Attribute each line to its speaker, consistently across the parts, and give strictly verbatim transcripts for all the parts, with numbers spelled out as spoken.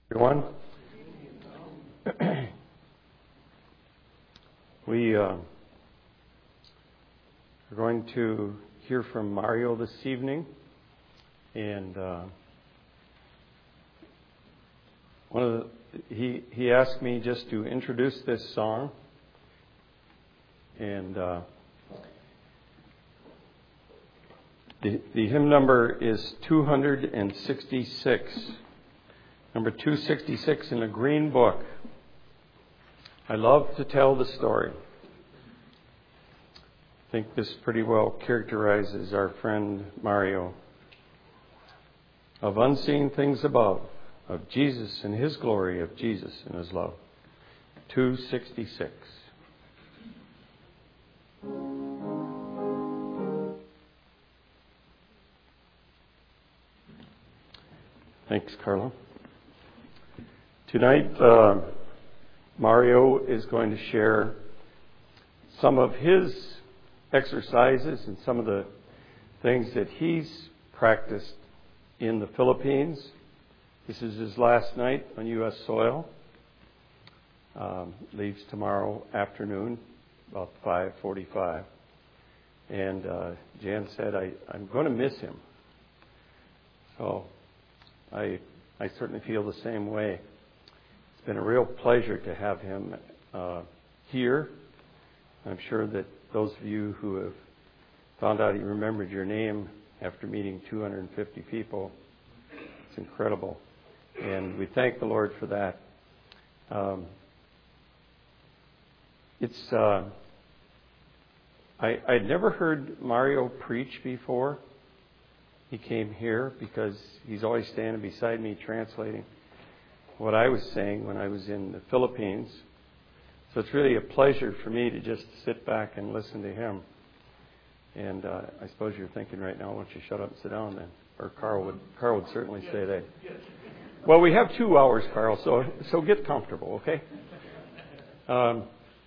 Speaker 1: Everyone, we uh, are going to hear from Mario this evening, and uh, one of the, he he asked me just to introduce this song, and uh, the the hymn number is two hundred sixty-six. Number two sixty-six in the Green Book. I love to tell the story. I think this pretty well characterizes our friend Mario. Of unseen things above, of Jesus and His glory, of Jesus and His love. two sixty-six. Thanks, Carla. Tonight, uh, Mario is going to share some of his exercises and some of the things that he's practiced in the Philippines. This is his last night on U S soil. Um, leaves tomorrow afternoon, about five forty-five. And uh, Jan said, I, I'm going to miss him. So I, I certainly feel the same way. It's been a real pleasure to have him uh, here. I'm sure that those of you who have found out he remembered your name after meeting two hundred fifty people, it's incredible. And we thank the Lord for that. Um, it's uh, I, I'd never heard Mario preach before. He came here because he's always standing beside me translating what I was saying when I was in the Philippines. So it's really a pleasure for me to just sit back and listen to him. And uh, I suppose you're thinking right now, why don't you shut up and sit down then? Or Carl would Carl would certainly say that. Well, we have two hours, Carl, so so get comfortable, okay? Um,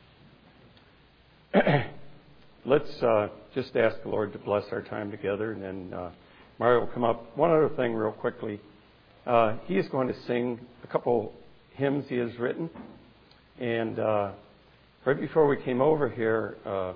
Speaker 1: let's uh, just ask the Lord to bless our time together, and then uh, Mario will come up. One other thing real quickly. Uh, he is going to sing a couple hymns he has written. And uh, right before we came over here, uh,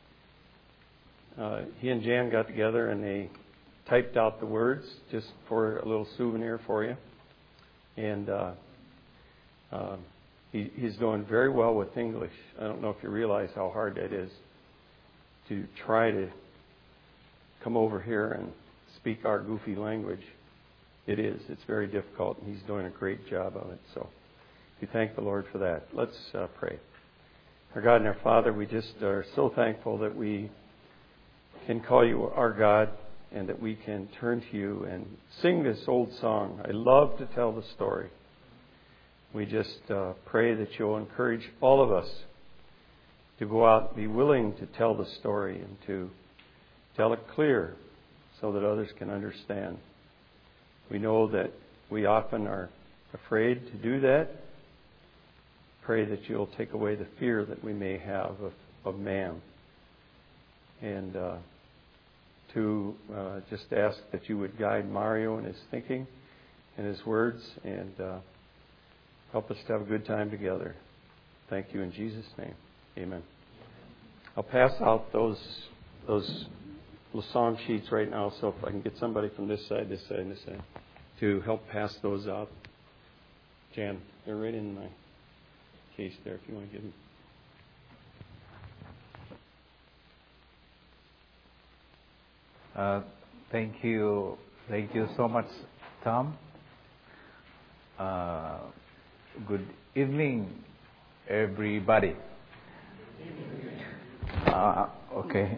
Speaker 1: uh, he and Jan got together and they typed out the words just for a little souvenir for you. And uh, uh, he, he's doing very well with English. I don't know if you realize how hard that is to try to come over here and speak our goofy language. It is. It's very difficult, and he's doing a great job of it. So we thank the Lord for that. Let's uh, pray. Our God and our Father, we just are so thankful that we can call you our God and that we can turn to you and sing this old song. I love to tell the story. We just uh, pray that you'll encourage all of us to go out and be willing to tell the story and to tell it clear so that others can understand. We know that we often are afraid to do that. Pray that you'll take away the fear that we may have of, of man. And uh, to uh, just ask that you would guide Mario in his thinking and his words and uh, help us to have a good time together. Thank you in Jesus' name. Amen. I'll pass out those those little song sheets right now, so if I can get somebody from this side, this side, and this side to help pass those out. Jan, they're right in my case there if you want to give them.
Speaker 2: Uh, thank you. Thank you so much, Tom. Uh, good evening, everybody. Uh, okay.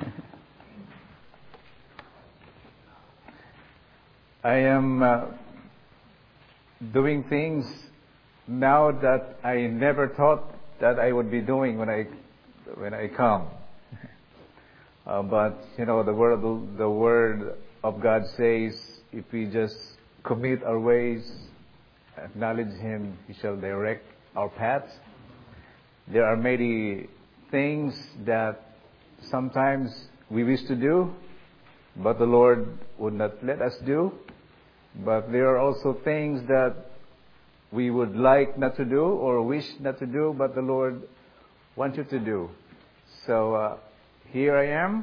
Speaker 2: I am uh, doing things now that I never thought that I would be doing when I when I come. uh, but you know, the word the word of God says, if we just commit our ways, acknowledge Him, He shall direct our paths. There are many things that sometimes we wish to do, but the Lord would not let us do. But there are also things that we would like not to do or wish not to do, but the Lord wants you to do. So uh, here I am,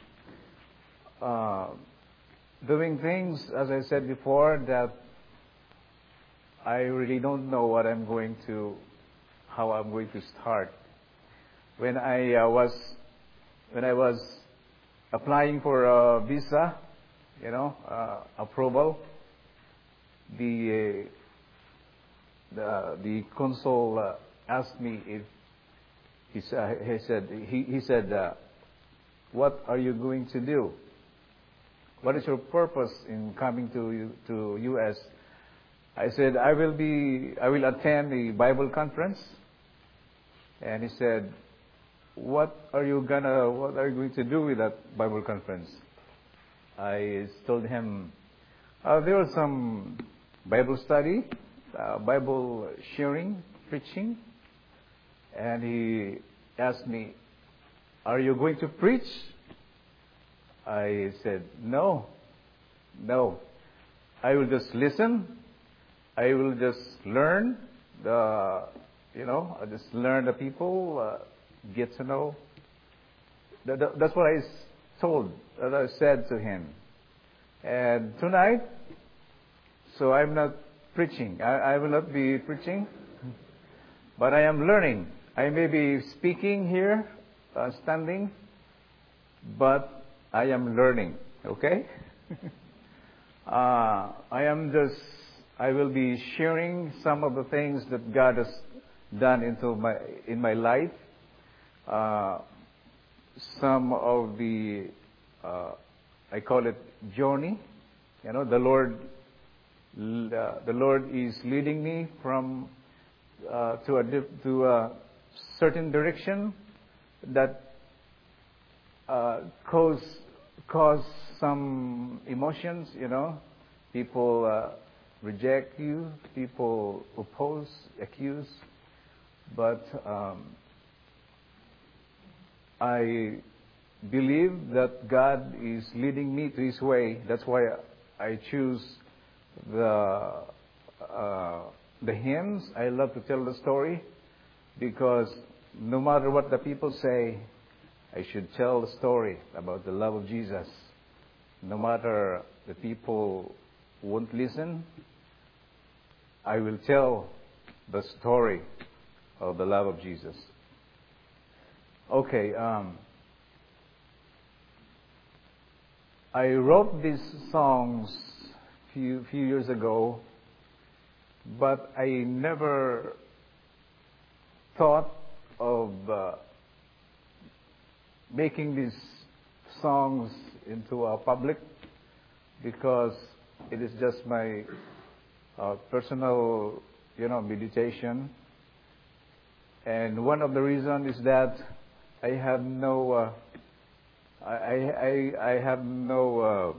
Speaker 2: uh, doing things, as I said before, that I really don't know what I'm going to, how I'm going to start. When I uh, was, when I was applying for a visa, you know, uh, approval, the uh, the the consul uh, asked me if he, uh, he said he he said, uh, what are you going to do? What is your purpose in coming to to U S? I said I will be I will attend the Bible conference, and he said, what are you gonna what are you going to do with that Bible conference? I told him, uh, there was some Bible study, uh, Bible sharing, preaching, and he asked me, are you going to preach? I said, no, no. I will just listen. I will just learn the, you know, I just learn the people, uh, get to know. That, that, that's what I told, that I said to him. And tonight, so I'm not preaching. I, I will not be preaching, but I am learning. I may be speaking here, uh, standing, but I am learning. Okay? uh, I am just, I will be sharing some of the things that God has done into my, in my life. Uh, some of the, uh, I call it journey. You know, the Lord, uh, the Lord is leading me from uh, to a to a certain direction that uh, cause cause some emotions. You know, people uh, reject you, people oppose, accuse, but um, I believe that God is leading me to His way. That's why I choose the uh, the hymns. I love to tell the story because no matter what the people say, I should tell the story about the love of Jesus. No matter the people won't listen, I will tell the story of the love of Jesus. Okay. Um, I wrote these songs few few years ago, but I never thought of uh, making these songs into a public because it is just my uh, personal, you know, meditation. And one of the reasons is that I have no. Uh, I, I, I have no, uh,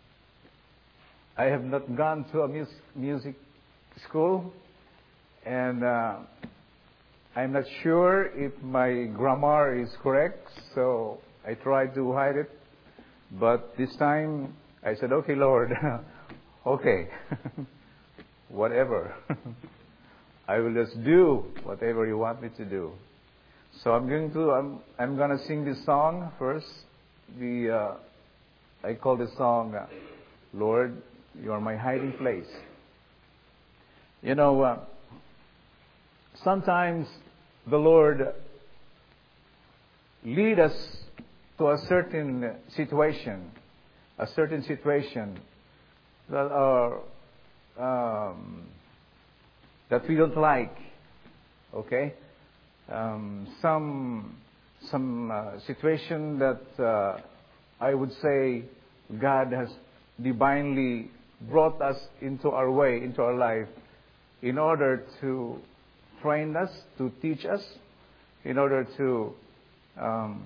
Speaker 2: I have not gone to a mus- music school, and uh, I'm not sure if my grammar is correct, so I tried to hide it. But this time I said, okay, Lord, okay, whatever. I will just do whatever you want me to do. So I'm going to, I'm, I'm going to sing this song first. The uh, I call this song, uh, Lord, You Are My Hiding Place. You know, uh, sometimes the Lord lead us to a certain situation, a certain situation that are um, that we don't like. Okay, um, some. Some uh, situation that uh, I would say God has divinely brought us into our way, into our life, in order to train us, to teach us, in order to um,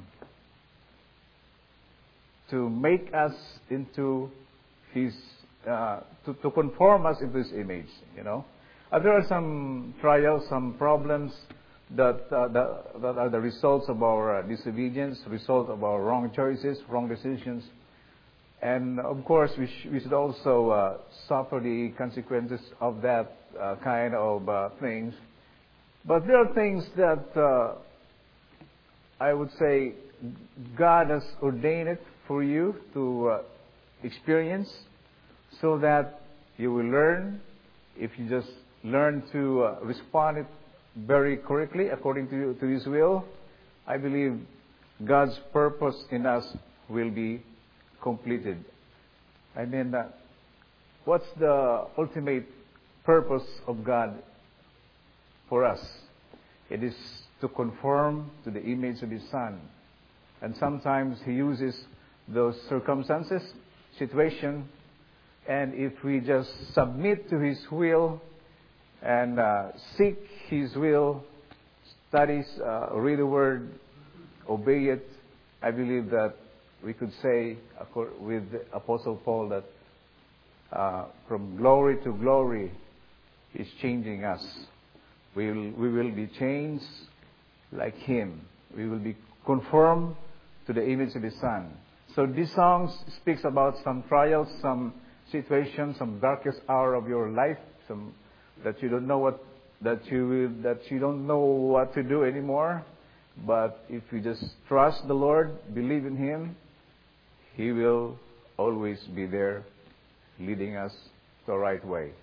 Speaker 2: to make us into His, uh, to, to conform us into His image. You know, uh, there are some trials, some problems. That, uh, that that are the results of our uh, disobedience, result of our wrong choices, wrong decisions, And of course, we, sh- we should also uh, suffer the consequences of that uh, kind of uh, things. But there are things that uh, I would say God has ordained it for you to uh, experience, so that you will learn. If you just learn to uh, respond it very correctly according to, to His will, I believe God's purpose in us will be completed. I mean, uh, what's the ultimate purpose of God for us? It is to conform to the image of His Son. And sometimes He uses those circumstances, situation, and if we just submit to His will and uh, seek His will, studies, uh, read the Word, obey it, I believe that we could say with Apostle Paul that uh, from glory to glory He's changing us. We will, we will be changed like Him. We will be conformed to the image of His Son. So this song speaks about some trials, some situations, some darkest hour of your life, some that you don't know what that you that you don't know what to do anymore. But if you just trust the Lord, believe in Him, He will always be there, leading us the right way.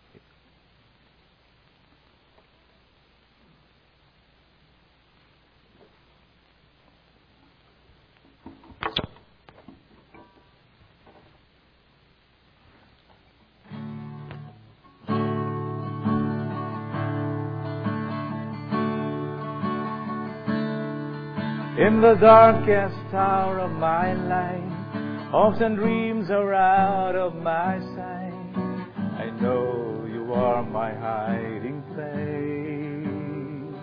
Speaker 3: In the darkest hour of my life, hopes and dreams are out of my sight. I know You are my hiding place.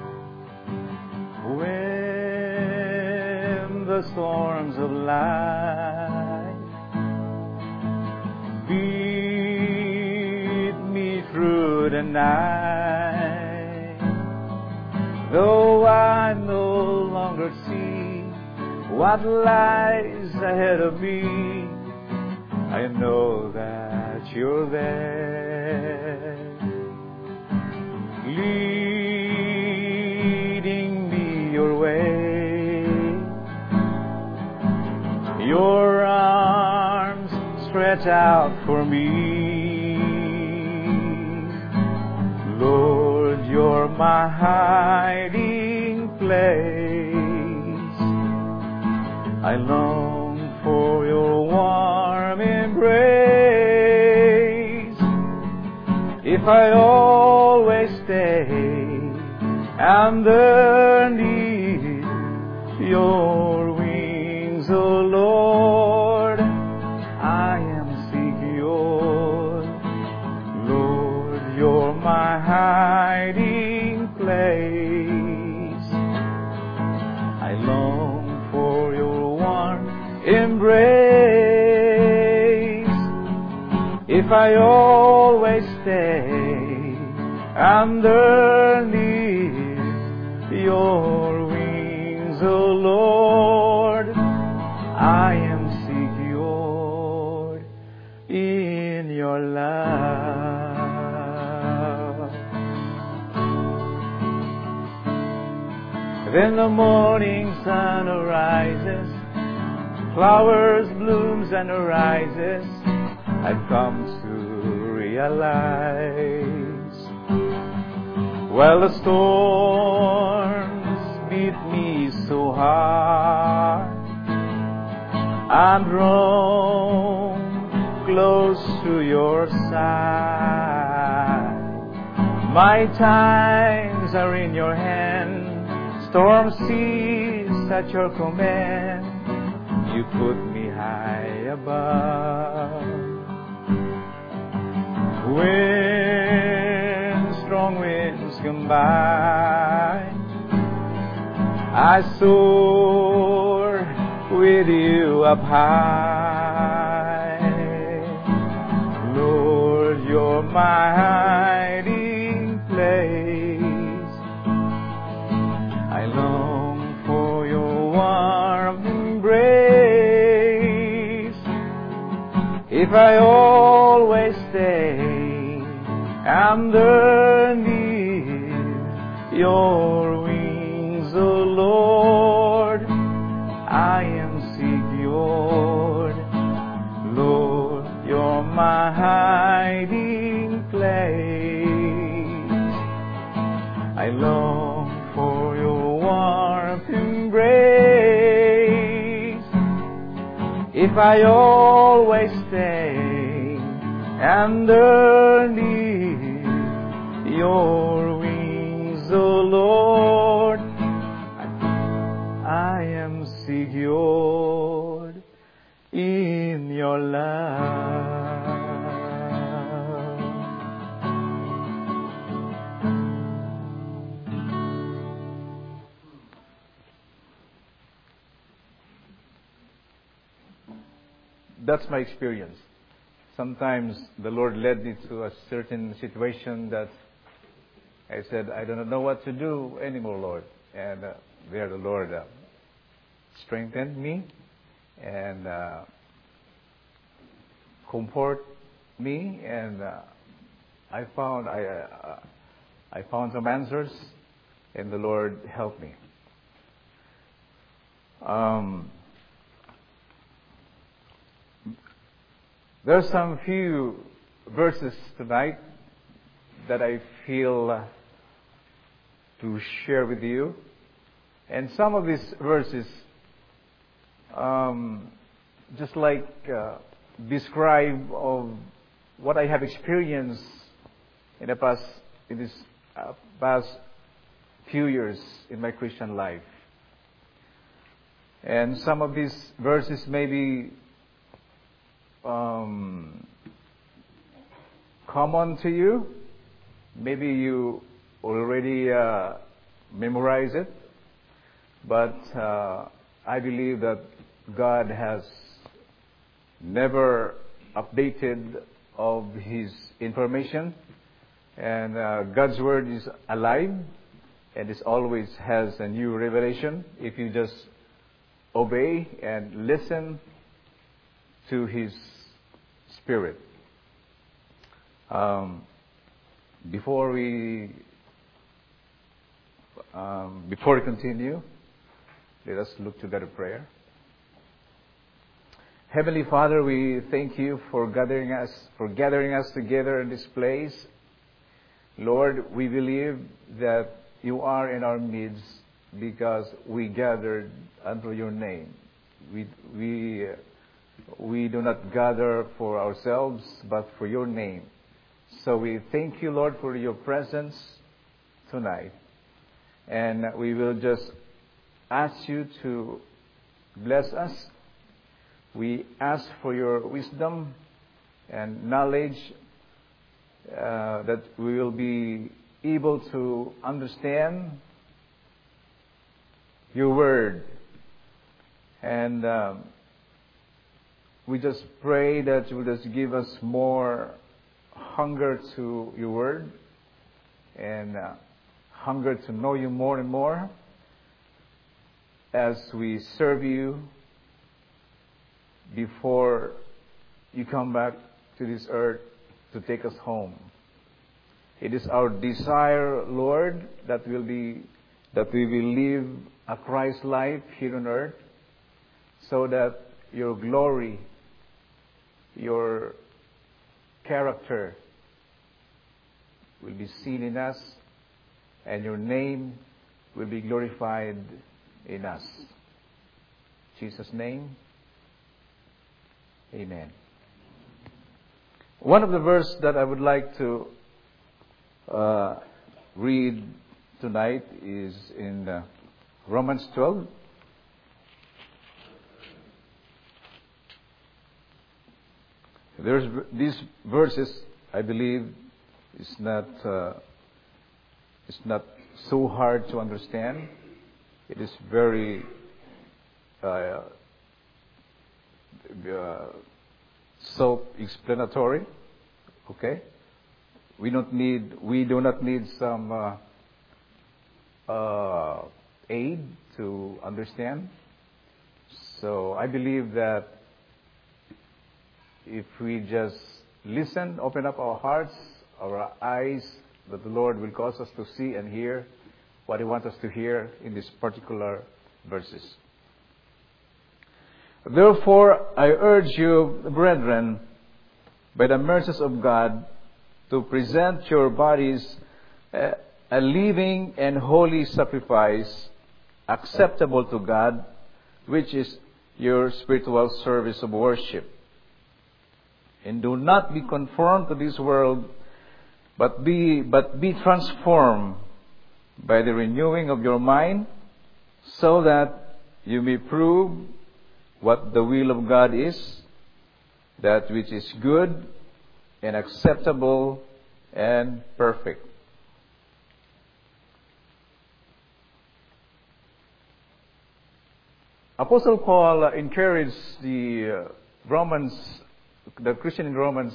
Speaker 3: When the storms of life beat me through the night, though I no longer see what lies ahead of me, I know that You're there, leading me Your way. Your arms stretch out for me, Lord, You're my hiding place. I long for Your warm embrace. If I always stay underneath Your wings, O Lord, I am secure. Lord, You're my hiding place. I long for Your warm embrace. If I always stay underneath Your wings, O Lord, I am secure in Your love. Then the morning sun arises, flowers blooms and arises, I've come to realize, while the storms beat me so hard, I'm drawn close to Your side. My times are in Your hand, storm cease at Your command. You put me high above. When strong winds come by, I soar with You up high. Lord, You're my hiding place. I long for Your warm embrace. I always stay underneath your wings, O Lord, I am secured. Lord, you're my hiding place. I long for your warm embrace. If I always stay underneath your wings, O Lord, I am secured in your love.
Speaker 2: That's my experience. Sometimes the Lord led me to a certain situation that I said, I don't know what to do anymore, Lord. And uh, there the Lord uh, strengthened me and uh, comfort me, and uh, I found I uh, I found some answers, and the Lord helped me. Um, there are some few verses tonight that I feel uh, to share with you, and some of these verses, um, just like uh, describe of what I have experienced in the past in this uh, past few years in my Christian life. And some of these verses may be um, common to you. Maybe you already uh, memorize it, but uh, I believe that God has never updated of His information, and uh, God's Word is alive, and it always has a new revelation if you just obey and listen to His Spirit. Um, before we um, before we continue, let us look together prayer. Heavenly Father, we thank you for gathering us for gathering us together in this place. Lord, we believe that you are in our midst because we gathered under your name. We we we do not gather for ourselves, but for your name. So we thank you, Lord, for your presence tonight. And we will just ask you to bless us. We ask for your wisdom and knowledge, uh, that we will be able to understand your word. And um, we just pray that you will just give us more hunger to your word and uh, hunger to know you more and more as we serve you before you come back to this earth to take us home. It is our desire, Lord, that we'll be that we will live a Christ life here on earth, so that your glory, your character will be seen in us, and your name will be glorified in us. In Jesus' name, amen. One of the verses that I would like to uh, read tonight is in uh, Romans twelve. There's these verses, I believe, is not uh, it's not so hard to understand. It is very uh, uh, self-explanatory. Okay, we don't need we do not need some uh, uh, aid to understand. So I believe that if we just listen, open up our hearts, our eyes, that the Lord will cause us to see and hear what He wants us to hear in these particular verses. Therefore, I urge you, brethren, by the mercies of God, to present your bodies a, a living and holy sacrifice, acceptable to God, which is your spiritual service of worship. And do not be conformed to this world, but be, but be transformed by the renewing of your mind, so that you may prove what the will of God is, that which is good and acceptable and perfect. Apostle Paul uh, encouraged the uh, Romans, the Christian in Romans,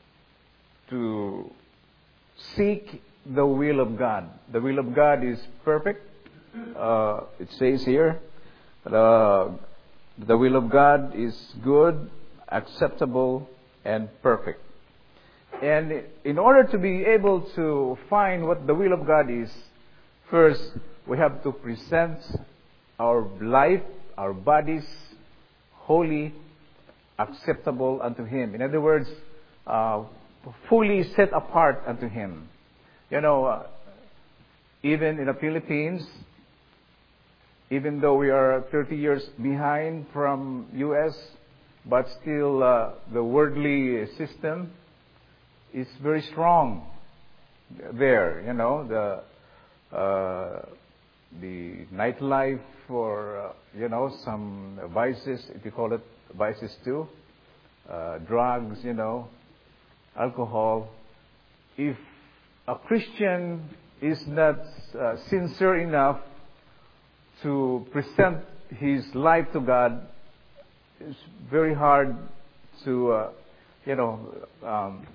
Speaker 2: to seek the will of God. The will of God is perfect. Uh, it says here, uh, the will of God is good, acceptable, and perfect. And in order to be able to find what the will of God is, first we have to present our life, our bodies, holy, acceptable unto Him. In other words, uh, fully set apart unto Him. You know, uh, even in the Philippines, even though we are thirty years behind from U S, but still uh, the worldly system is very strong there. You know, the uh, the nightlife, or uh, you know, some vices, if you call it vices too, uh, drugs, you know, alcohol. If a Christian is not uh, sincere enough to present his life to God, it's very hard to, uh, you know, um,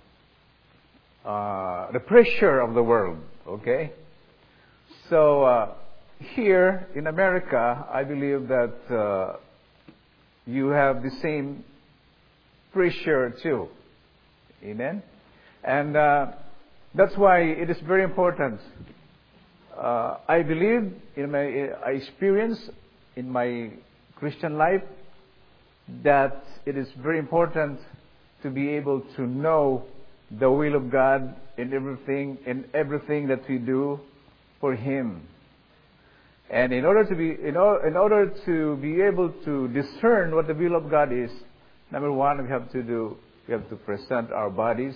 Speaker 2: uh, the pressure of the world, okay? So, uh, here in America, I believe that uh, you have the same pressure too. Amen? And uh, that's why it is very important. Uh, I believe, in my I experience in my Christian life, that it is very important to be able to know the will of God in everything, in everything that we do for Him. And in order to be, in, or, in order to be able to discern what the will of God is, number one, we have to do, we have to present our bodies.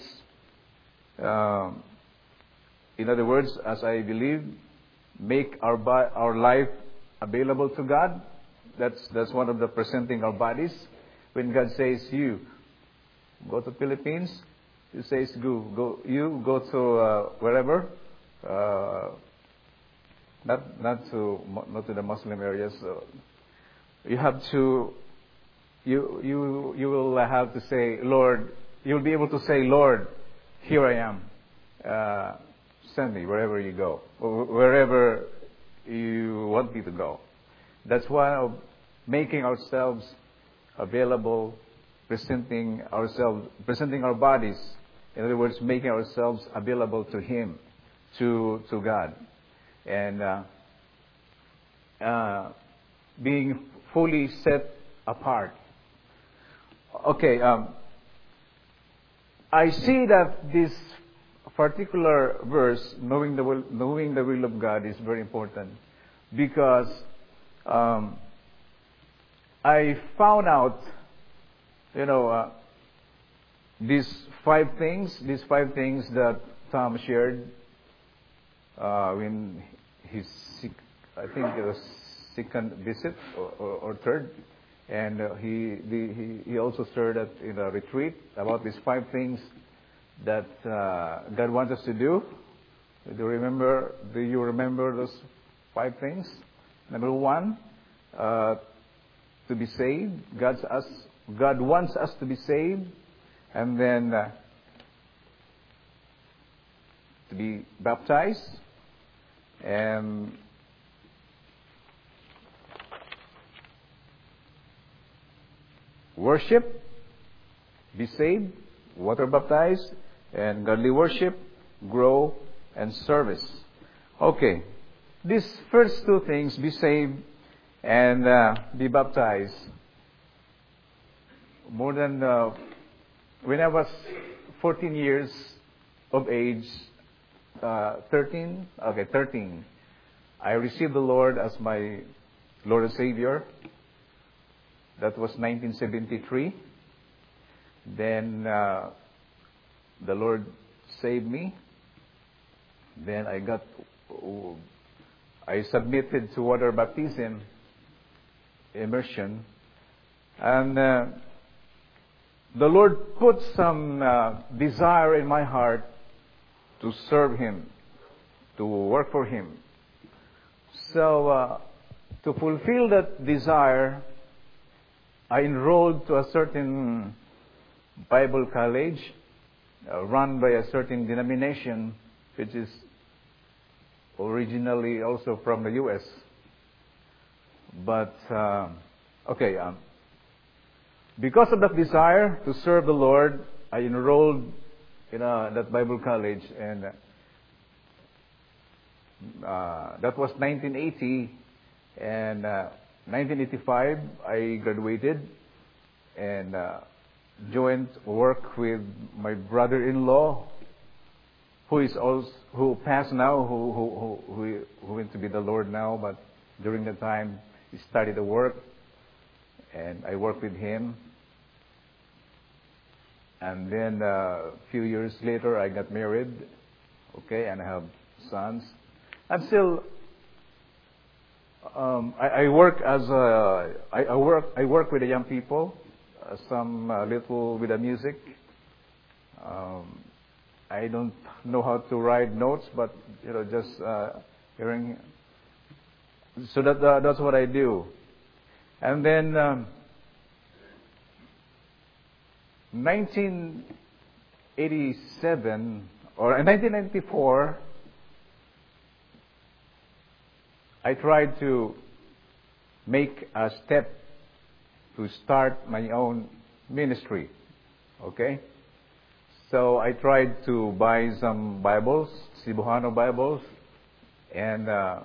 Speaker 2: Um, in other words, as I believe, make our our life available to God. That's that's one of the presenting our bodies. When God says, "You go to Philippines," He says, "Go, go, you go to uh, wherever." Uh, Not not to not to the Muslim areas. So you have to you you you will have to say, Lord. You'll be able to say, Lord, here I am. Uh, send me wherever you go, or wherever you want me to go. That's why of making ourselves available, presenting ourselves, presenting our bodies. In other words, making ourselves available to Him, to to God. And uh, uh, being fully set apart. Okay, um, I see that this particular verse, knowing the will, knowing the will of God, is very important, because um, I found out, you know, uh, these five things, these five things that Tom shared. Uh, when his, I think it was second visit or, or, or third, and uh, he, the, he he also shared that in a retreat about these five things that uh, God wants us to do. Do you remember? Do you remember those five things? Number one, uh, to be saved. God's us. God wants us to be saved, and then uh, to be baptized. And worship, be saved, water baptized, and godly worship, grow, and service. Okay. These first two things, be saved and uh, be baptized. More than, uh, when I was fourteen years of age, uh, thirteen, okay, thirteen, I received the Lord as my Lord and Savior. That was nineteen seventy-three. Then uh, the Lord saved me. Then I got, I submitted to water baptism, immersion, and uh, the Lord put some uh, desire in my heart to serve Him, to work for Him. So, uh, to fulfill that desire, I enrolled to a certain Bible college uh, run by a certain denomination, which is originally also from the U S But, uh, okay, um, because of that desire to serve the Lord, I enrolled in uh, that Bible college, and uh, that was nineteen eighty, and uh, nineteen eighty-five I graduated and uh, joined work with my brother-in-law, who is also who passed now, who who who who went to be the Lord now, but during the time he started the work, and I worked with him. And then uh, a few years later, I got married, okay, and I have sons. I'm still. Um, I, I work as a. I, I work. I work with the young people, uh, some uh, little with the music. Um, I don't know how to write notes, but you know, just uh, hearing. So that uh, that's what I do, and then. Um, nineteen eighty-seven or nineteen ninety-four, I tried to make a step to start my own ministry. Okay? So I tried to buy some Bibles, Cebuano Bibles, and uh,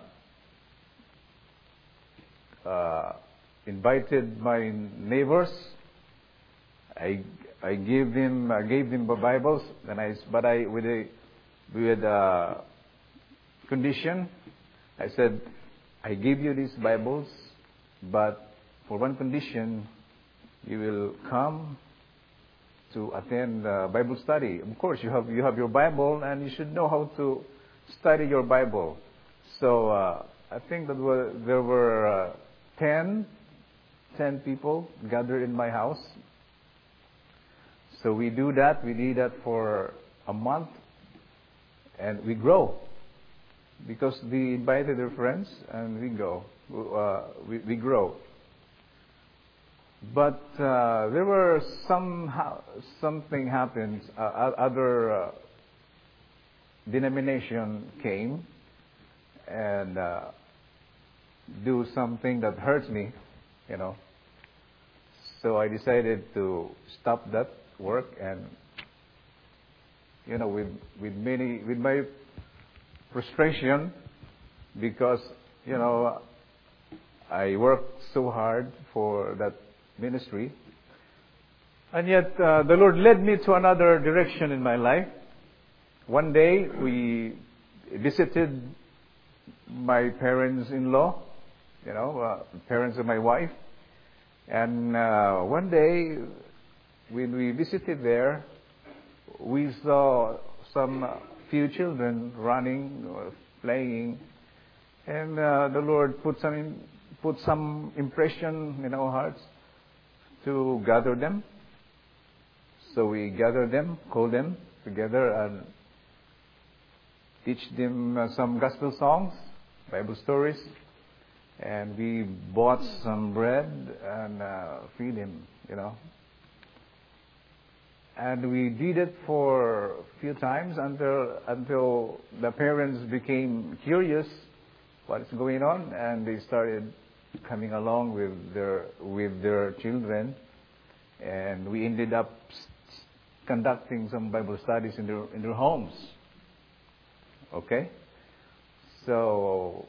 Speaker 2: uh, invited my neighbors. I I gave them I gave them the Bibles, and I but I with a with a condition. I said, I give you these Bibles, but for one condition, you will come to attend uh, Bible study. Of course, you have you have your Bible, and you should know how to study your Bible. So uh, I think that were, there were uh, ten, ten people gathered in my house. So we do that. We did that for a month, and we grow because they invited their friends, and we go. Uh, we, we grow. But uh, there were some something happened. Uh, other uh, denomination came and uh, do something that hurts me, you know. So I decided to stop that work, and you know, with with many with my frustration, because you know I worked so hard for that ministry, and yet uh, the Lord led me to another direction in my life. One day we visited my parents-in-law, you know, uh, parents of my wife, and uh, one day, when we visited there, we saw some few children running, or playing, and uh, the Lord put some put some impression in our hearts to gather them. So we gathered them, called them together, and teach them uh, some gospel songs, Bible stories, and we bought some bread and uh, feed them, you know. And we did it for a few times until until the parents became curious what's going on, and they started coming along with their with their children, and we ended up conducting some Bible studies in their in their homes. Okay? So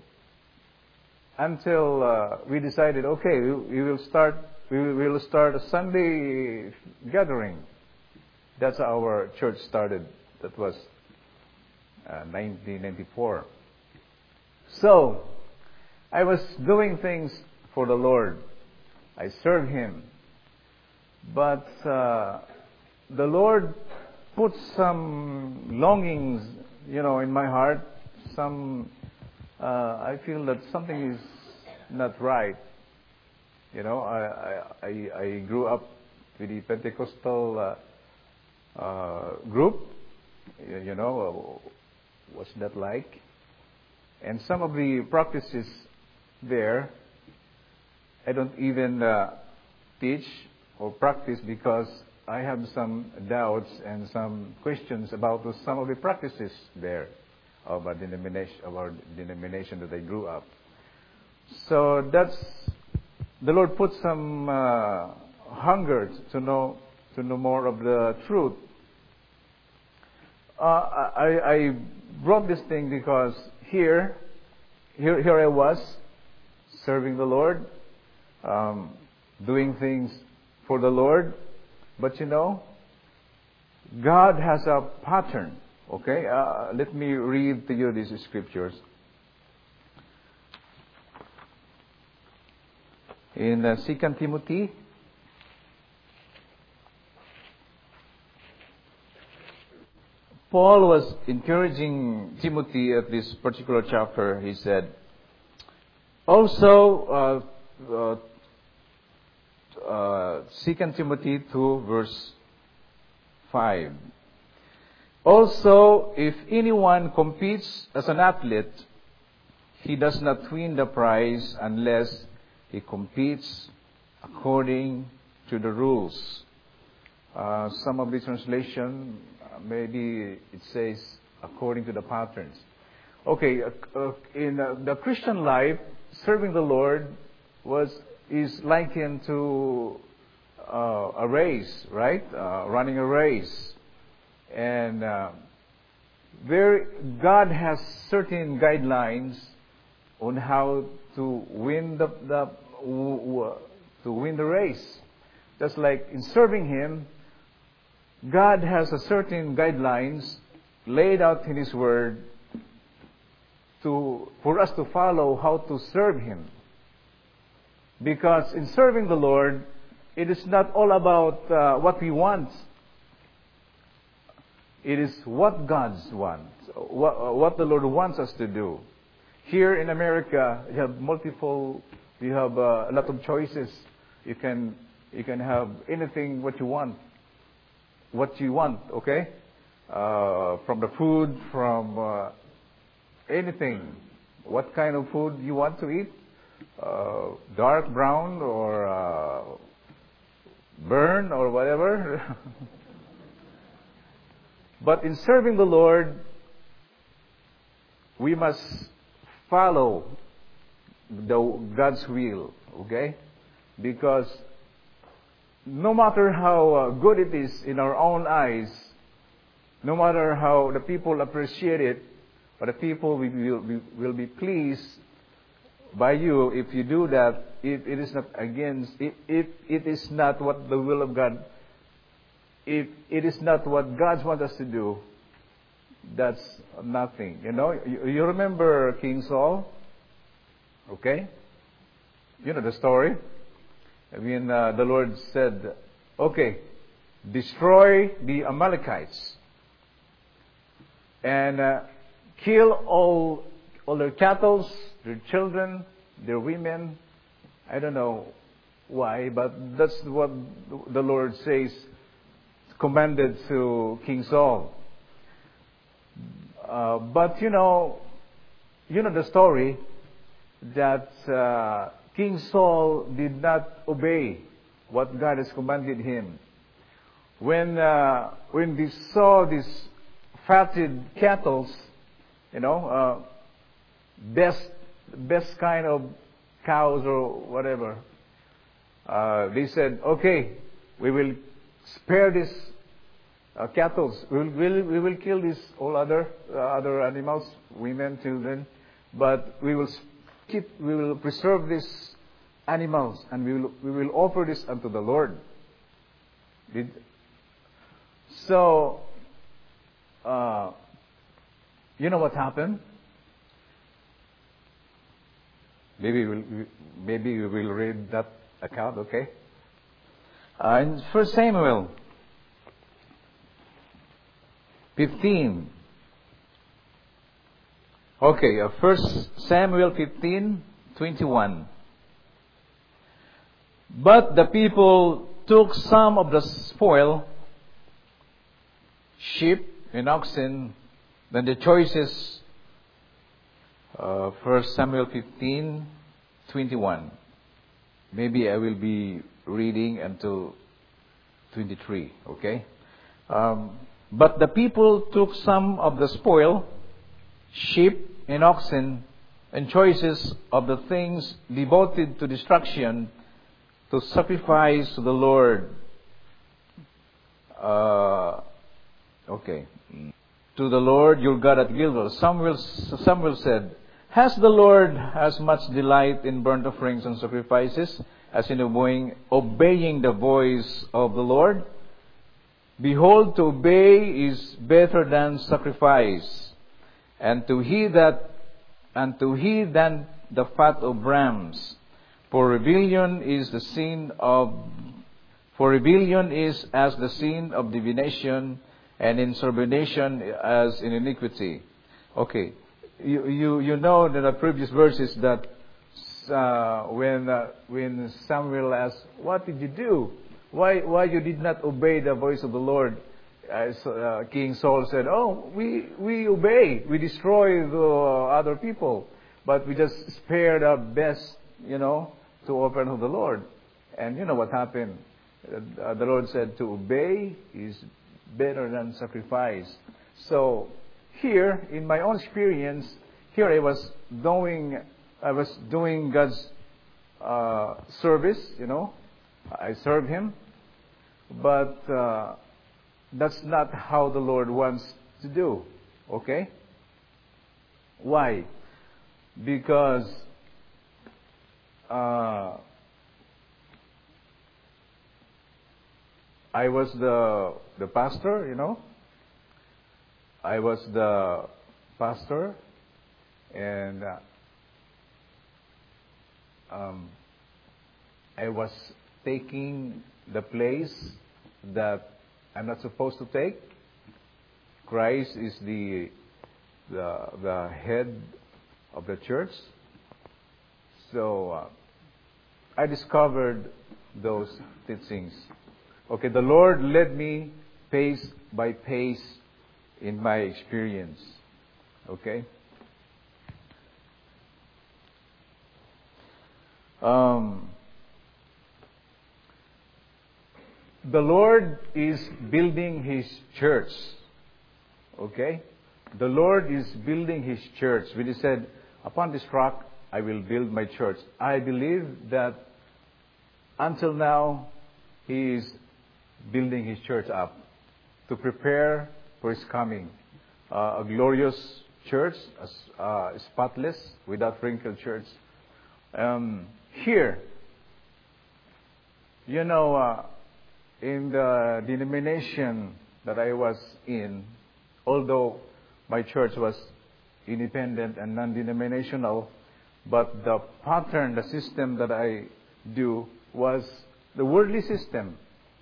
Speaker 2: until uh, we decided, okay, we, we will start we will, we will start a Sunday gathering. That's how our church started. That was uh, nineteen ninety-four. So I was doing things for the Lord. I served Him. But uh, the Lord put some longings, you know, in my heart. Some, uh, I feel that something is not right. You know, I I, I grew up with the Pentecostal uh, uh, group. You, you know, uh, what's that like? And some of the practices there, I don't even uh, teach or practice because I have some doubts and some questions about the, some of the practices there of our denomination, of our denomination that I grew up. So that's the Lord put some uh, hunger to know to know more of the truth. Uh, I, I brought this thing because here, here, here I was serving the Lord, um, doing things for the Lord, but you know, God has a pattern. Okay, uh, let me read to you these scriptures. In uh, Second Timothy, Paul was encouraging Timothy at this particular chapter. He said, also, uh, uh, uh, Second Timothy two, verse five. Also, if anyone competes as an athlete, he does not win the prize unless he competes according to the rules. Uh, some of the translation, uh, maybe it says according to the patterns. Okay, uh, uh, in uh, the Christian life, serving the Lord was is likened to uh, a race, right? Uh, running a race. And uh, there, God has certain guidelines on how to win the, the to win the race. Just like in serving Him, God has a certain guidelines laid out in His Word to for us to follow how to serve Him. Because in serving the Lord, it is not all about uh, what we want. It is what God wants, what, what the Lord wants us to do. Here in America, you have multiple, you have uh, a lot of choices. You can you can have anything what you want, what you want. Okay, uh, from the food, from uh, anything. What kind of food you want to eat? Uh, dark brown or uh, burn or whatever. But in serving the Lord, we must follow the God's will, okay? Because no matter how uh, good it is in our own eyes, no matter how the people appreciate it, but the people will be, will be, will be pleased by you if you do that. If it is not against, if, if it is not what the will of God. If it is not what God wants us to do, that's nothing. You know, you, you remember King Saul? Okay? You know the story. I mean, uh, the Lord said, okay, destroy the Amalekites and uh, kill all, all their cattle, their children, their women. I don't know why, but that's what the Lord says, commanded to King Saul. Uh, but you know, you know the story that uh, King Saul did not obey what God has commanded him. When uh, when they saw these fatted cattle, you know, uh, best best kind of cows or whatever, uh, they said, okay, we will spare this uh, cattle. We'll, we'll, we will kill these all other uh, other animals, women, children, but we will keep, we will preserve these animals, and we will we will offer this unto the Lord. Did, so, uh, you know what happened? Maybe we'll, maybe we will read that account, okay? Uh, in First Samuel fifteen. Okay, uh, First Samuel fifteen twenty-one. But the people took some of the spoil, sheep and oxen, then the choices. Uh, First Samuel fifteen twenty-one. Maybe I will be reading until twenty-three. Okay. Um, but the people took some of the spoil, sheep and oxen, and choices of the things devoted to destruction, to sacrifice to the Lord. Uh, okay. To the Lord your God at Gilgal. Samuel, Samuel said, Has the Lord as much delight in burnt offerings and sacrifices as in obeying, obeying the voice of the Lord? Behold, to obey is better than sacrifice, and to heed that, and to heed than the fat of rams. For rebellion is the sin of, for rebellion is as the sin of divination, and insubordination as in iniquity. Okay. You, you, you know in the previous verses that uh, when uh, when Samuel asked, "What did you do? Why why you did not obey the voice of the Lord?" Uh, so, uh, King Saul said, "Oh, we we obey. We destroy the other people, but we just spare the best, you know, to offer to the Lord." And you know what happened? Uh, the Lord said, "To obey is better than sacrifice." So here, in my own experience, here I was doing, I was doing God's uh, service. You know, I serve Him, but uh, that's not how the Lord wants to do. Okay? Why? Because uh, I was the the pastor. You know. I was the pastor, and uh, um, I was taking the place that I'm not supposed to take. Christ is the the, the head of the church. So uh, I discovered those teachings. Okay, the Lord led me pace by pace in my experience. Okay? Um, the Lord is building His church. Okay? The Lord is building His church. When He said, "Upon this rock I will build my church," I believe that until now He is building His church up to prepare for His coming. Uh, a glorious church, a uh, spotless, without wrinkle church. Um, here, you know, uh, in the denomination that I was in, although my church was independent and non-denominational, but the pattern, the system that I do was the worldly system.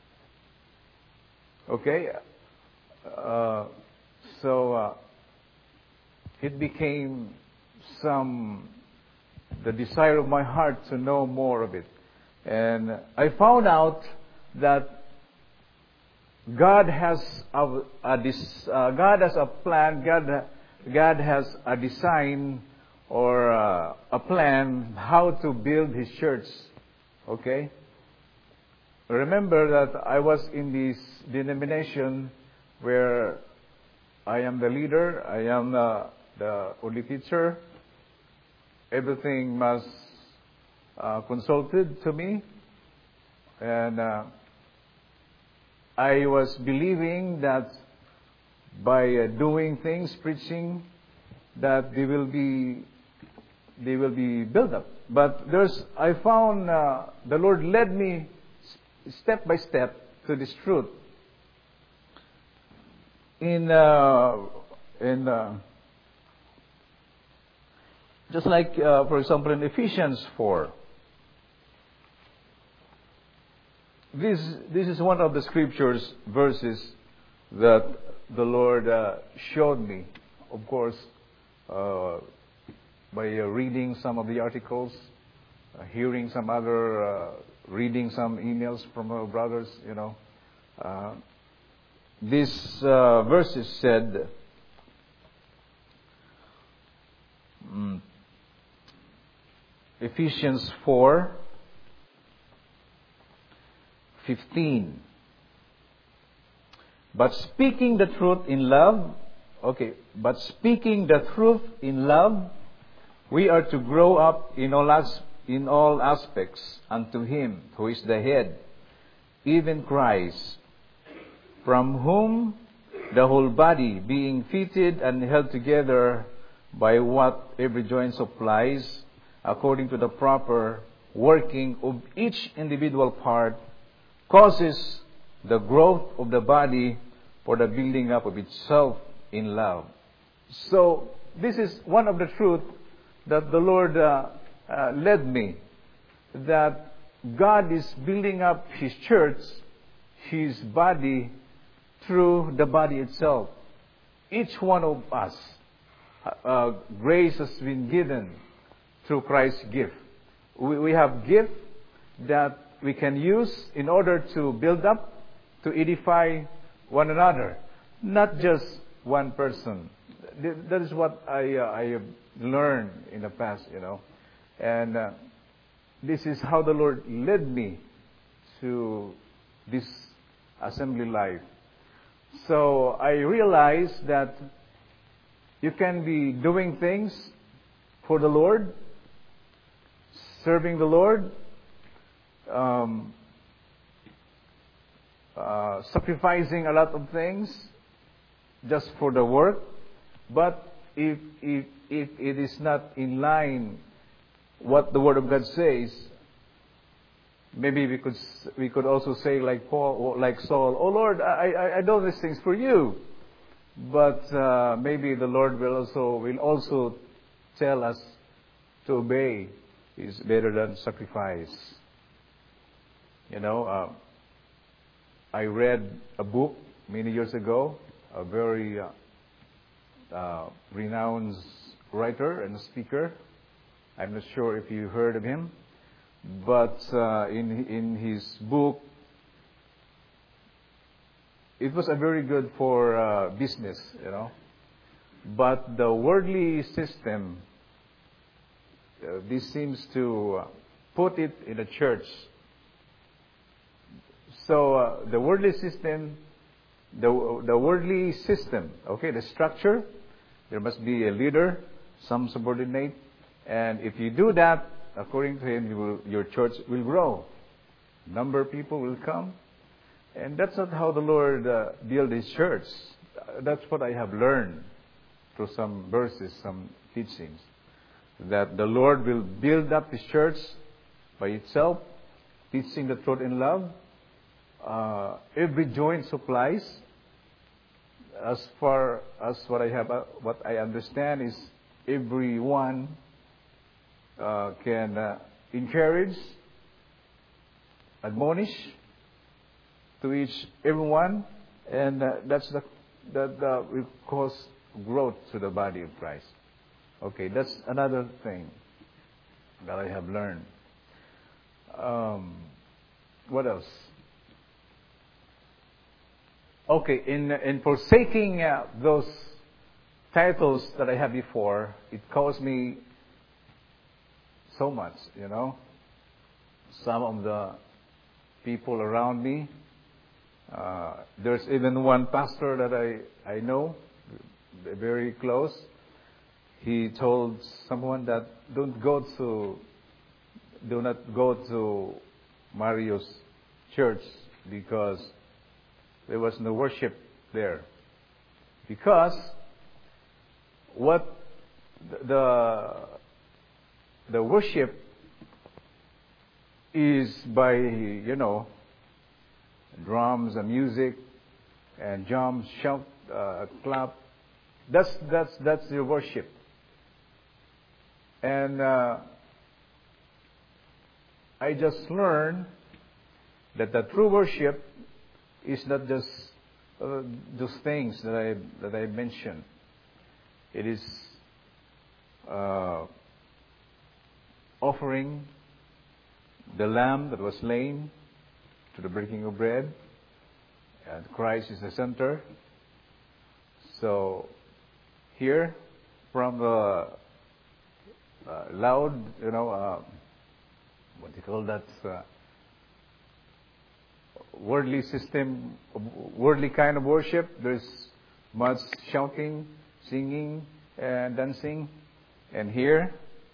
Speaker 2: Okay? Uh, so uh, it became some the desire of my heart to know more of it, and I found out that God has a, a this, uh, God has a plan. God God has a design or uh, a plan how to build His church. Okay. Remember that I was in this denomination where I am the leader, I am the, the only teacher. Everything was uh, consulted to me, and uh, I was believing that by uh, doing things, preaching, that they will be they will be built up. But there's I found uh, the Lord led me step by step to this truth. In uh, in uh, just like uh, for example in Ephesians four. This this is one of the scriptures verses that the Lord uh, showed me. Of course, uh, by uh, reading some of the articles, uh, hearing some other, uh, reading some emails from our brothers, you know. Uh, this uh, verses said, um, Ephesians four. fifteen. But speaking the truth in love, okay, but speaking the truth in love, we are to grow up in all, as, in all aspects unto Him who is the head, even Christ, from whom the whole body, being fitted and held together by what every joint supplies, according to the proper working of each individual part, causes the growth of the body for the building up of itself in love. So, this is one of the truths that the Lord uh, uh, led me, that God is building up His church, His body, through the body itself. Each one of us, uh, grace has been given through Christ's gift. We, we have gift that we can use in order to build up, to edify one another, not just one person. That is what I uh, I have learned in the past, you know, and uh, this is how the Lord led me to this assembly life. So I realized that you can be doing things for the Lord, serving the Lord, Um, uh, sacrificing a lot of things just for the work, but if if if it is not in line what the Word of God says, maybe we could we could also say like Paul, like Saul, "Oh Lord, I I, I do these things for you," but uh, maybe the Lord will also will also tell us to obey is better than sacrifice. You know, uh, I read a book many years ago, a very uh, uh, renowned writer and speaker. I'm not sure if you heard of him, but uh, in in his book, it was a very good for uh, business, you know. But the worldly system, uh, this seems to put it in a church. So uh, the worldly system, the the worldly system, okay, the structure, there must be a leader, some subordinate, and if you do that, according to him, you will, your church will grow. Number of people will come, and that's not how the Lord uh, built His church. That's what I have learned through some verses, some teachings, that the Lord will build up His church by itself, teaching the truth in love. Uh, every joint supplies. As far as what I have, uh, what I understand is, everyone uh, can uh, encourage, admonish to each everyone, and uh, that's the that uh, will cause growth to the body of Christ. Okay, that's another thing that I have learned. Um, what else? Okay, in in forsaking uh, those titles that I had before, it caused me so much, you know. Some of the people around me, uh, there's even one pastor that I, I know, very close. He told someone that don't go to, do not go to Mario's church because there was no worship there. Because what the the worship is by, you know, drums and music and jump, shout, uh, clap. That's that's that's your worship. And uh, I just learned that the true worship is not just uh, those things that I that I mentioned. It is uh, offering the lamb that was slain to the breaking of bread, and Christ is the center. So here, from the uh, loud, you know, uh, what do you call that? Uh, worldly system, worldly kind of worship. There's much shouting, singing, and dancing. And here,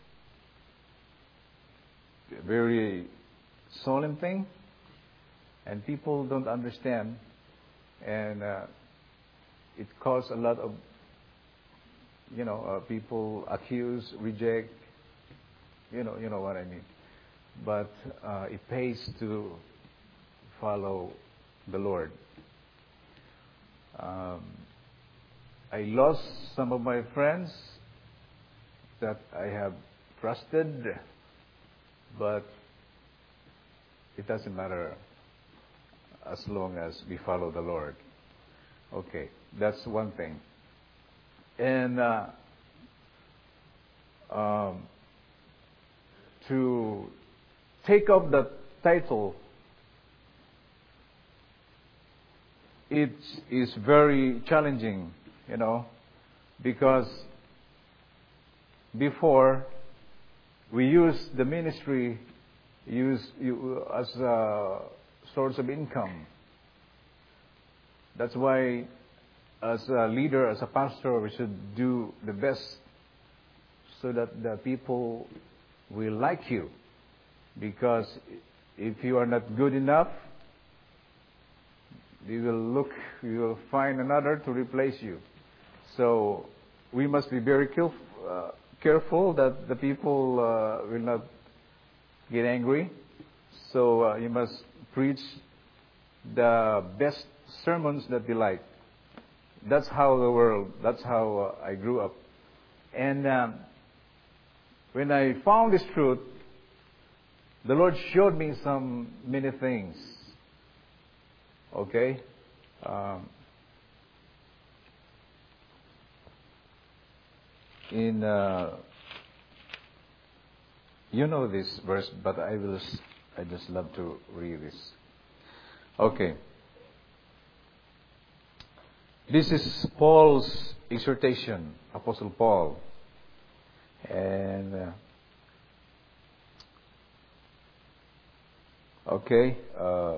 Speaker 2: very solemn thing, and people don't understand, and uh, it caused a lot of, you know, uh, people accuse, reject, you know, you know what I mean. But uh, it pays to follow the Lord. Um, I lost some of my friends that I have trusted, but it doesn't matter as long as we follow the Lord. Okay, that's one thing. And uh, um, to take up the title, it is very challenging, you know, because before we use the ministry use you, as a source of income. That's why, as a leader, as a pastor, we should do the best so that the people will like you. Because if you are not good enough, you will look, you will find another to replace you. So we must be very careful, uh, careful that the people uh, will not get angry. So uh, you must preach the best sermons that they like. That's how the world, that's how uh, I grew up. And um, when I found this truth, the Lord showed me some many things. Okay? Um, in uh, you know this verse, but I will. I just love to read this. Okay. This is Paul's exhortation, Apostle Paul, and uh, okay. Uh,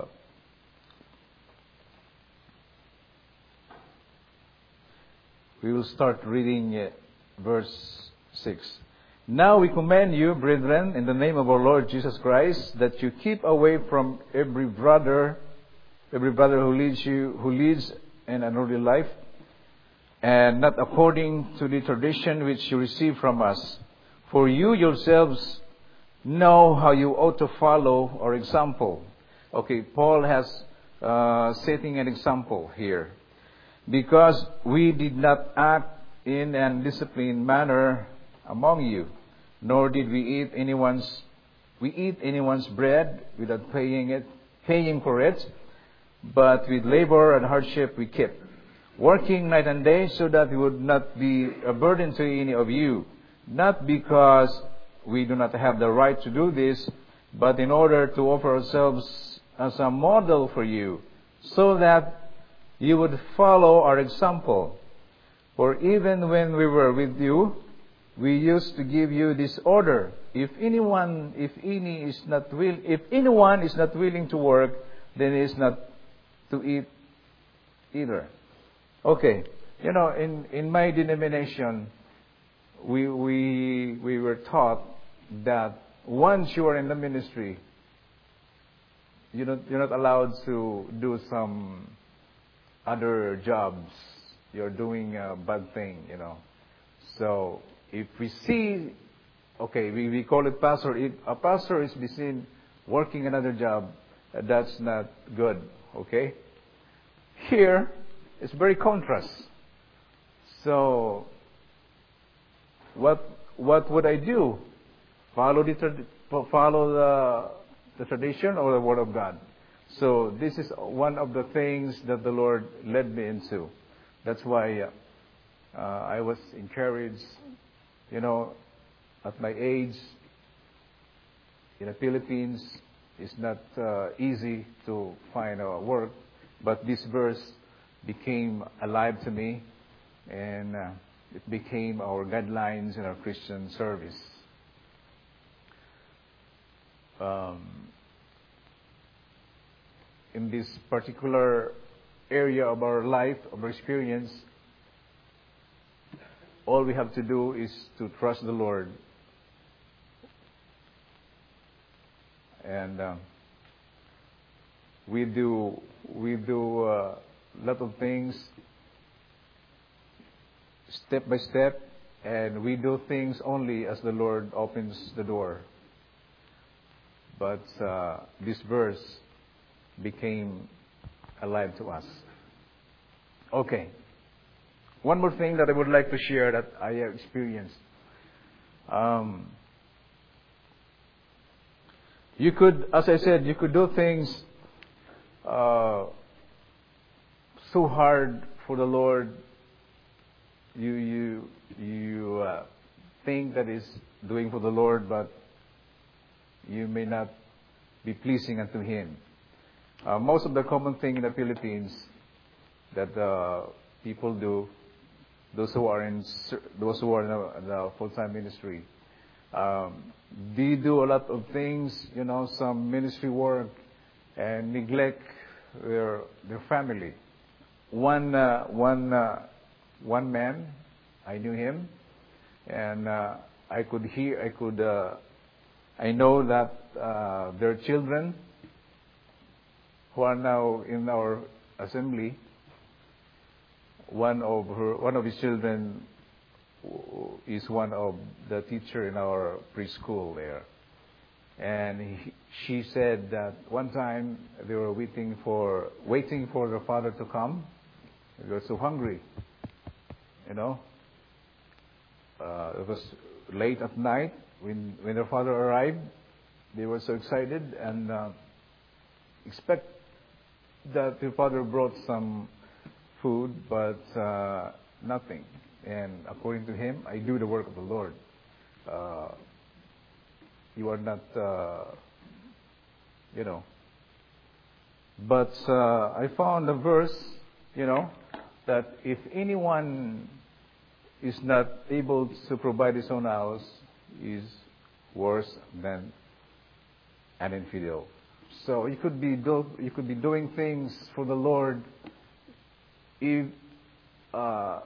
Speaker 2: we will start reading uh, verse six. Now we command you, brethren, in the name of our Lord Jesus Christ, that you keep away from every brother, every brother who leads you, who leads an unruly life, and not according to the tradition which you receive from us. For you yourselves know how you ought to follow our example. Okay, Paul has uh, setting an example here, because we did not act in an undisciplined manner among you, nor did we eat anyone's we eat anyone's bread without paying it paying for it, but with labor and hardship we kept, working night and day so that we would not be a burden to any of you, not because we do not have the right to do this, but in order to offer ourselves as a model for you, so that you would follow our example. For even when we were with you, we used to give you this order: if anyone, if any is not will, if anyone is not willing to work, then he is not to eat either. Okay, you know, in in my denomination, we we we were taught that once you are in the ministry, you don't you're not allowed to do some other jobs, you're doing a bad thing, you know. So if we see, okay, we, we call it pastor. If a pastor is be seen working another job, that's not good, okay? Here, it's very contrast. So, what what would I do? Follow the trad- follow the the tradition or the Word of God? So this is one of the things that the Lord led me into. That's why uh, uh, I was encouraged, you know, at my age in the Philippines, it's not uh, easy to find a work, but this verse became alive to me, and uh, it became our guidelines in our Christian service. Um, in this particular area of our life, of our experience, all we have to do is to trust the Lord. And uh, we do we do a lot of things step by step, and we do things only as the Lord opens the door. But uh, this verse became alive to us. Okay. One more thing that I would like to share that I have experienced. Um, you could, as I said, you could do things uh, so hard for the Lord. You you you uh, think that is doing for the Lord, but you may not be pleasing unto Him. Uh, most of the common thing in the Philippines that uh, people do, those who are in those who are in the, in the full-time ministry, um, they do a lot of things, you know, some ministry work, and neglect their their family. One uh, one uh, one man, I knew him, and uh, I could hear, I could, uh, I know that uh, their children, who are now in our assembly, one of her, one of his children is one of the teacher in our preschool there, and he, she said that one time they were waiting for waiting for their father to come. They were so hungry, you know. Uh, it was late at night when when their father arrived. They were so excited and uh, expect that their father brought some food, but uh, nothing. And according to him, I do the work of the Lord. Uh, you are not, uh, you know. But uh, I found a verse, you know, that if anyone is not able to provide his own house, is worse than an infidel. So you could be do, you could be doing things for the Lord. If uh,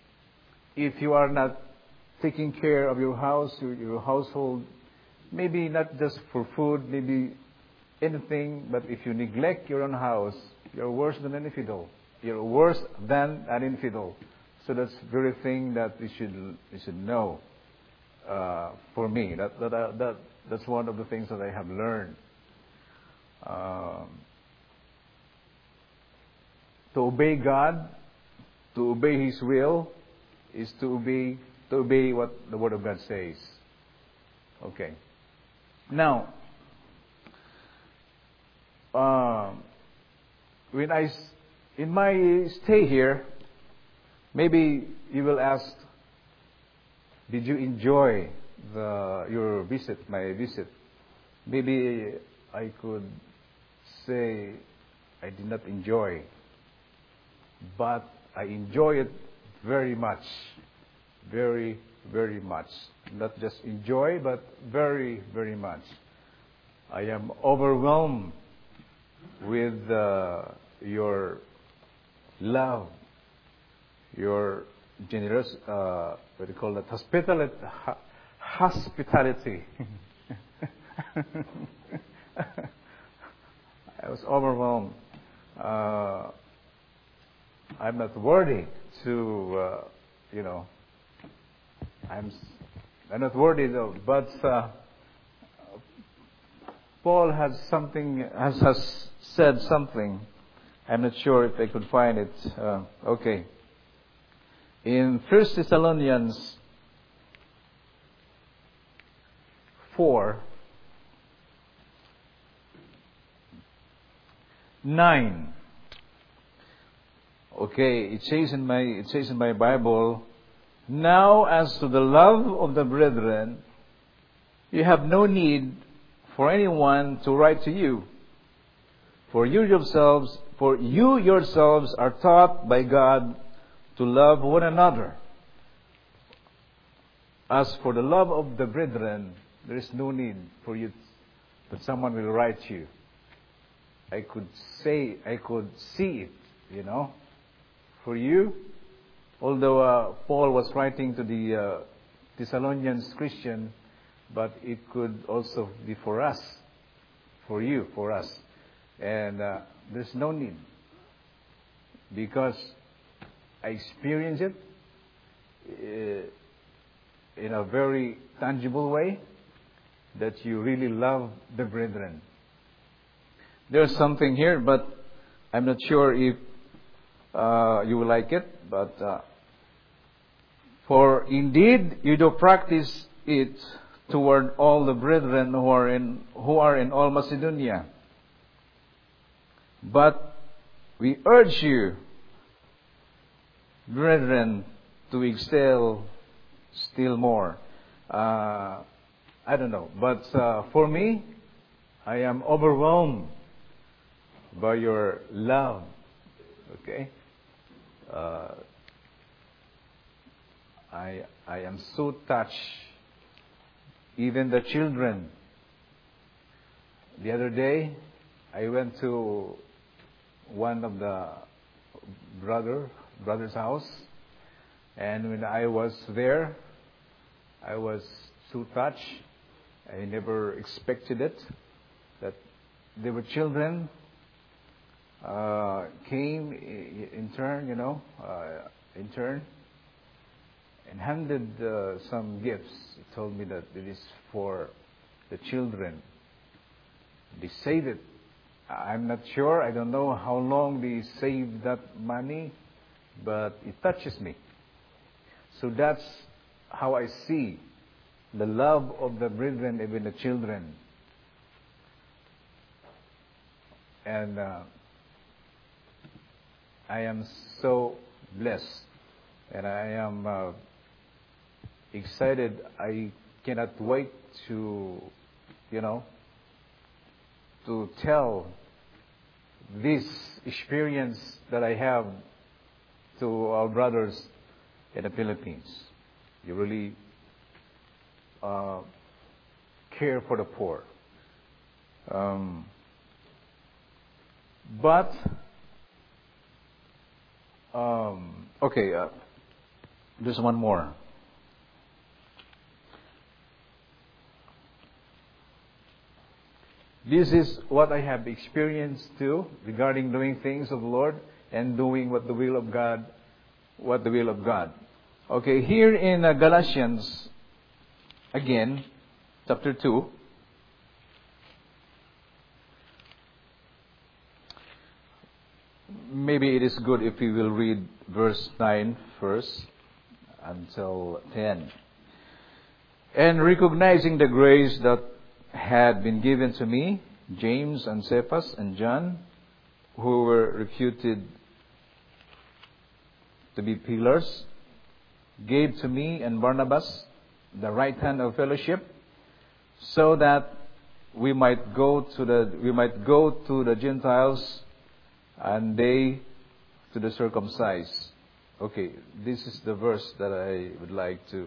Speaker 2: if you are not taking care of your house, your, your household, maybe not just for food, maybe anything, but if you neglect your own house, you're worse than an infidel. You're worse than an infidel. So that's the very thing that we should we should know. Uh, for me, that that uh, that that's one of the things that I have learned. Um, to obey God, to obey His will, is to obey to obey what the Word of God says. Okay. Now, um, when I in my stay here, maybe you will ask, did you enjoy the your visit, my visit? Maybe I could say I did not enjoy, but I enjoy it very much, very, very much. Not just enjoy, but very, very much. I am overwhelmed with uh, your love, your generous, uh, what do you call that, hospitality. hospitality. I was overwhelmed. Uh, I'm not worthy to, uh, you know, I'm, I'm not worthy though. But uh, Paul has something, has, has said something. I'm not sure if I could find it. Uh, okay. In First Thessalonians four, nine. Okay, it says in my it says in my Bible, now as to the love of the brethren, you have no need for anyone to write to you. For you yourselves, for you yourselves are taught by God to love one another. As for the love of the brethren, there is no need for you that someone will write you. I could say, I could see it, you know, for you. Although uh, Paul was writing to the uh, Thessalonians Christian, but it could also be for us, for you, for us. And uh, there's no need, because I experience it uh, in a very tangible way, that you really love the brethren. There's something here, but I'm not sure if uh, you will like it. But uh, for indeed you do practice it toward all the brethren who are in who are in all Macedonia. But we urge you, brethren, to excel still more. Uh, I don't know, but uh, for me, I am overwhelmed by your love. Okay, uh, I I am so touched. Even the children. The other day, I went to one of the brother brother's house, and when I was there, I was so touched. I never expected it, that there were children uh, came in turn, you know, uh, in turn, and handed uh, some gifts. He told me that it is for the children. They saved it. I'm not sure. I don't know how long they saved that money, but it touches me. So that's how I see the love of the brethren, even the children. And uh, I am so blessed, and I am uh, excited. I cannot wait to, you know, to tell this experience that I have to our brothers in the Philippines. You really uh, care for the poor. Um, but, um, okay, uh, there's one more. This is what I have experienced too, regarding doing things of the Lord and doing what the will of God, what the will of God. Okay, here in uh, Galatians, again, chapter two. Maybe it is good if we will read verse nine first until ten. And recognizing the grace that had been given to me, James and Cephas and John, who were reputed to be pillars, gave to me and Barnabas the right hand of fellowship, so that we might go to the we might go to the Gentiles, and they to the circumcised. Okay, this is the verse that I would like to.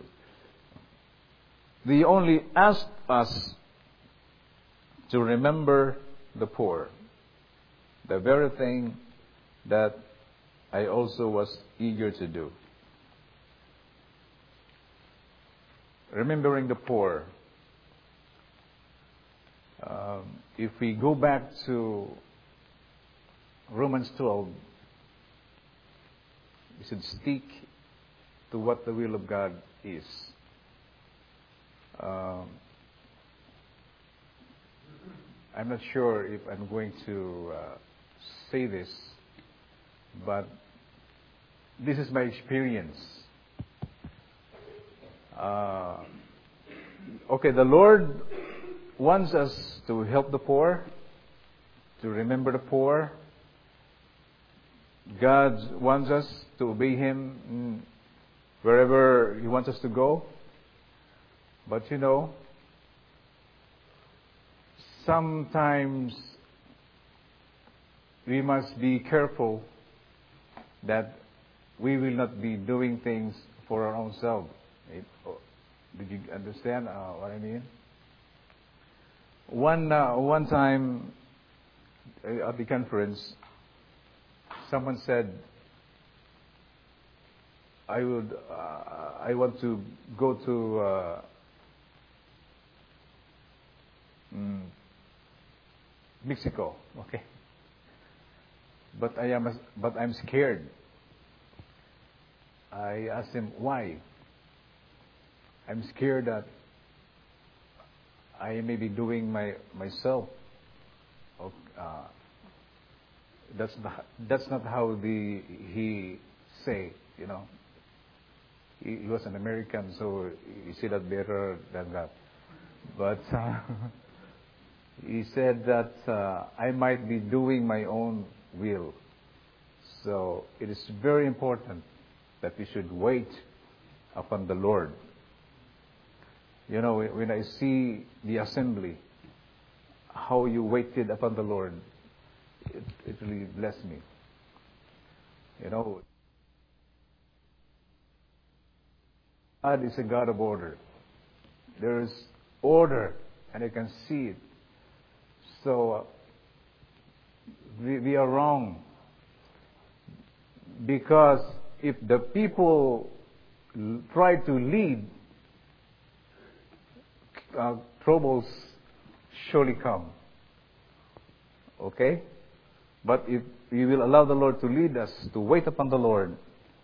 Speaker 2: They only asked us to remember the poor, the very thing that I also was eager to do. Remembering the poor. Um, if we go back to Romans twelve, we should stick to what the will of God is. Um, I'm not sure if I'm going to uh, say this, but this is my experience. Uh, okay, the Lord wants us to help the poor, to remember the poor. God wants us to obey Him wherever He wants us to go. But you know, sometimes we must be careful that we will not be doing things for our own self. Did you understand uh, what I mean? One uh, one time at the conference, someone said, "I would, uh, I want to go to uh, mm, Mexico." Okay, but I am, but I'm scared. I asked him why. I'm scared that I may be doing my myself. Uh, that's not that's not how the he say. You know, he, he was an American, so he said that better than that. But uh, he said that uh, I might be doing my own will. So it is very important that we should wait upon the Lord. You know, when I see the assembly, how you waited upon the Lord, it, it really blessed me. You know, God is a God of order. There is order, and I can see it. So, uh, we, we are wrong. Because if the people l- try to lead, uh, troubles surely come. Okay? But if we will allow the Lord to lead us, to wait upon the Lord,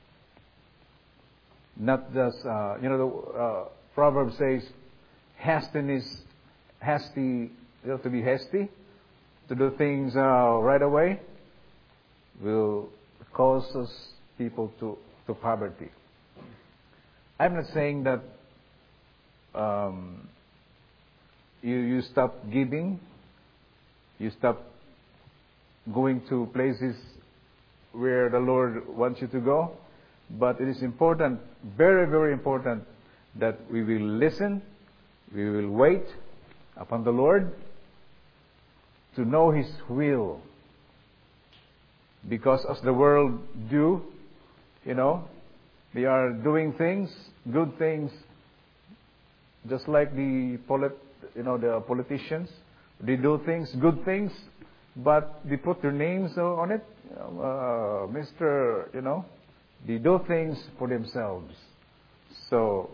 Speaker 2: not just, uh, you know, the uh, proverb says, hastiness, hasty, you have to be hasty to do things uh, right away, will cause us people to, to poverty. I'm not saying that um, you, you stop giving, you stop going to places where the Lord wants you to go, but it is important, very, very important, that we will listen, we will wait upon the Lord to know His will. Because as the world do, you know, they are doing things, good things, just like the polit, you know, the politicians. They do things, good things, but they put their names on it. Uh, Mister, you know, they do things for themselves. So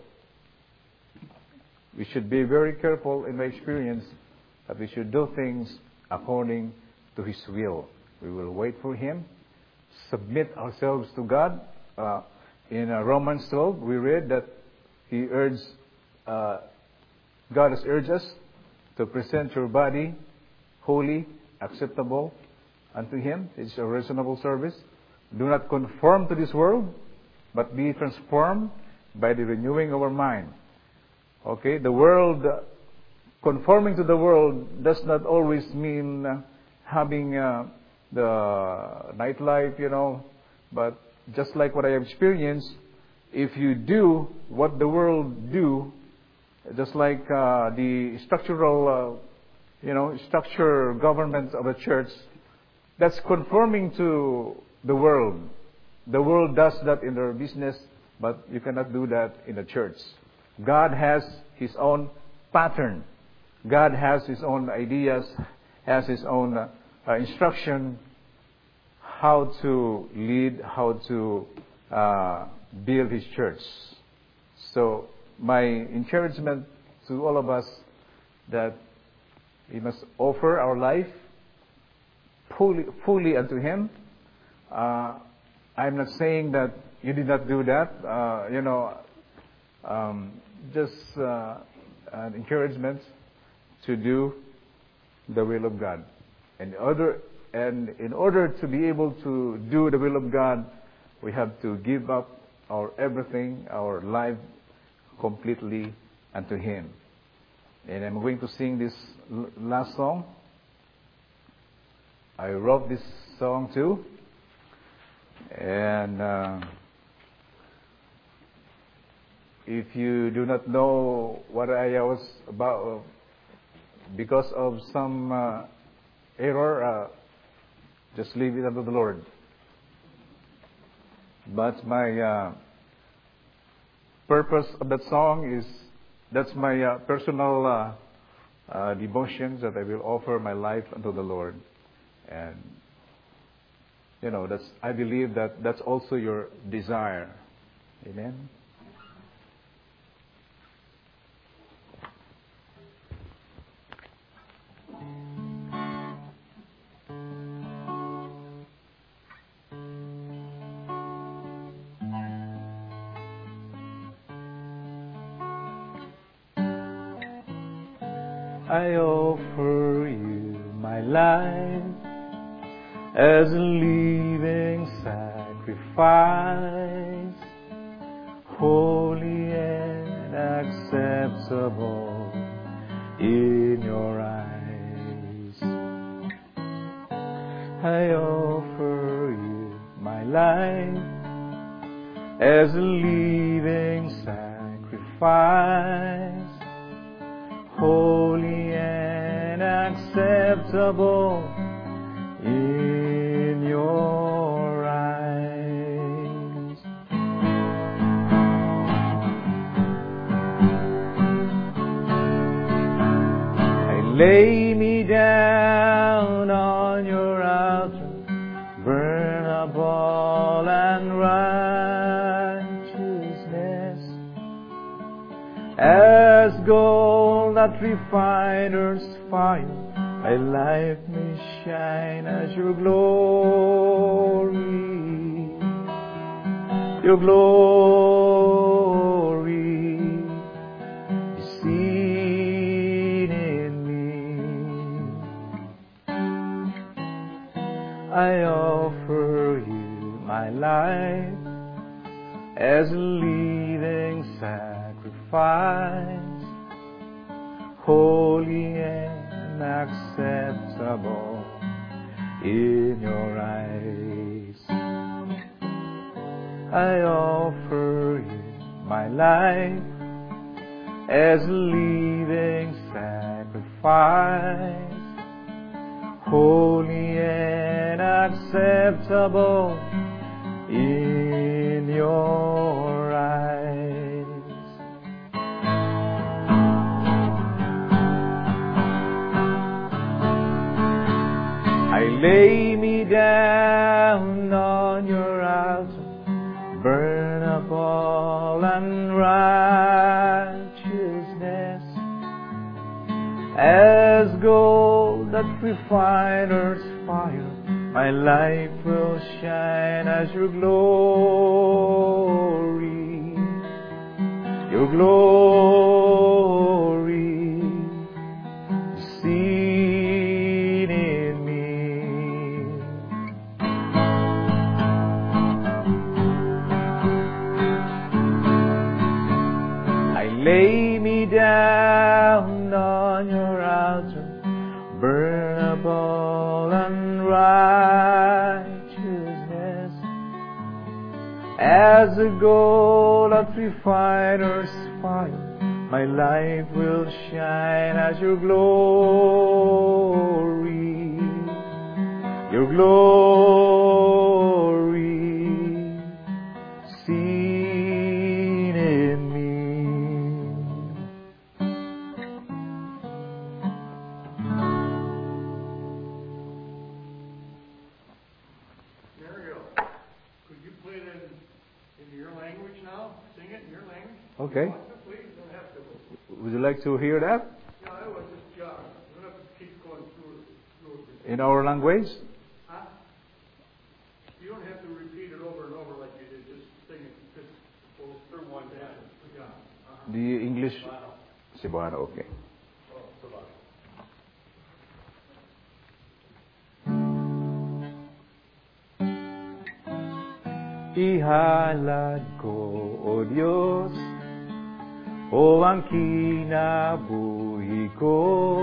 Speaker 2: we should be very careful, in my experience, that we should do things according to His will. We will wait for Him, submit ourselves to God. Uh, in uh, Romans twelve, we read that He urged, uh, God has urged us to present your body holy, acceptable unto Him. It's a reasonable service. Do not conform to this world, but be transformed by the renewing of our mind. Okay, the world, uh, conforming to the world does not always mean uh, having uh, the nightlife, you know, but just like what I have experienced, if you do what the world do, just like uh, the structural, uh, you know, structure government of a church, that's conforming to the world. The world does that in their business, but you cannot do that in the church. God has His own pattern. God has His own ideas, has His own uh, uh, instruction, how to lead, how to uh, build His church. So my encouragement to all of us, that we must offer our life fully, fully unto Him. Uh, I'm not saying that you did not do that, uh, you know, um, just uh, an encouragement to do the will of God. And other, and in order to be able to do the will of God, we have to give up our everything, our life completely unto Him. And I'm going to sing this l- last song. I wrote this song too. And uh, if you do not know what I was about, because of some uh, error, uh, just leave it unto the Lord. But my uh, purpose of that song is, that's my uh, personal uh, uh, devotions that I will offer my life unto the Lord. And, you know, that's, I believe that that's also your desire. Amen?
Speaker 3: I offer you my life as a living sacrifice, holy and acceptable in your eyes. I offer you my life as a living sacrifice, holy and acceptable in your eyes. I lay me down on your altar, burnable and righteousness, as gold that refiner's fire, my life may shine as your glory, your glory is seen in me. I offer you my life as a living sacrifice, holy and acceptable in your eyes. I offer you my life as a living sacrifice, holy and acceptable in your eyes. I lay me down on your altar, burnable and righteousness, as gold that refiner's fire, my life will shine as your glory, your glory is seen in me. I lay me down on your altar, burnable and righteousness, as a gold that refiner's fire, my life will shine as your glory, your glory seen in me.
Speaker 1: Mario, could you play it in, in your language now? Sing it in your language?
Speaker 2: Okay.
Speaker 1: Please, you don't have to.
Speaker 2: Would you like to hear that?
Speaker 1: No, I was just job. You don't have to keep going through it. Through it.
Speaker 2: In our language?
Speaker 1: Huh? You don't have to repeat it over and over like you did. Just sing
Speaker 2: Do you English? Cebuano, okay.
Speaker 3: Ihalad ko, O Diyos, o ang kinabuhi ko,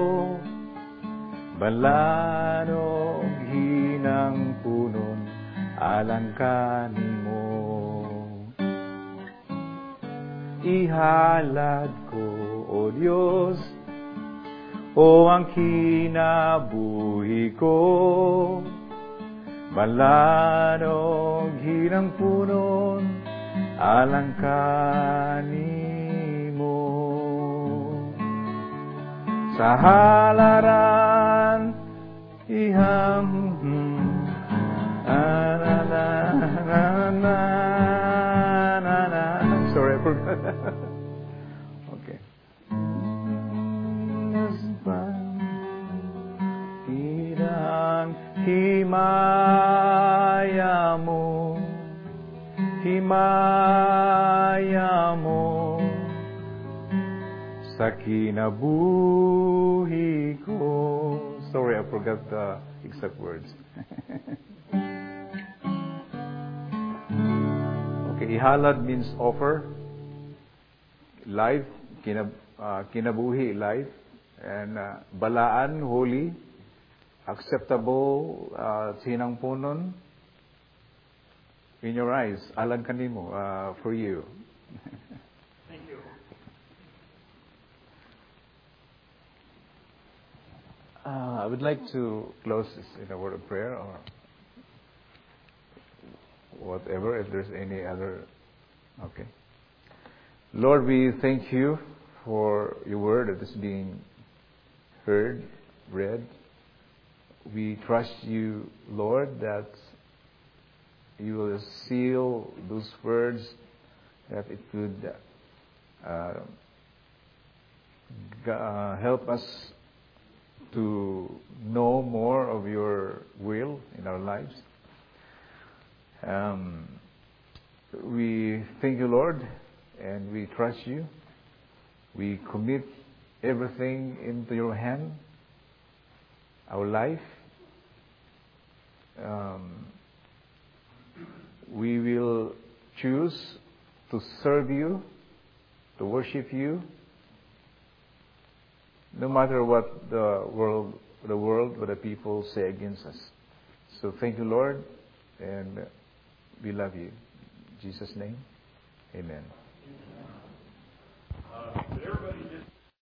Speaker 3: balanong hinang punon, alangkanin mo. Ihalad ko, O Diyos, o ang kinabuhi ko, balanong hinang punon, alangkanin mo. Sa halaran, iham, na na na na na na na. I'm sorry, I forgot. Okay. Hidang himaya mo, himaya mo, sa kinabuhi ko. Sorry, I forgot the exact words. Okay, ihalad means offer, life, kinab uh, kinabuhi, life, and uh, balaan, holy, acceptable, uh, sinang punon, in your eyes, alangkanin mo, uh, for you.
Speaker 1: Thank you.
Speaker 2: Uh, I would like to close this in a word of prayer or whatever, if there's any other. Okay. Lord, we thank you for your word that is being heard, read. We trust you, Lord, that you will seal those words, that it could uh, uh, help us to know more of your will in our lives. Um, we thank you, Lord, and we trust you. We commit everything into your hand, our life. Um, we will choose to serve you, to worship you, no matter what the world, the world, what the people say against us. So thank you, Lord, and we love you. In Jesus' name, amen.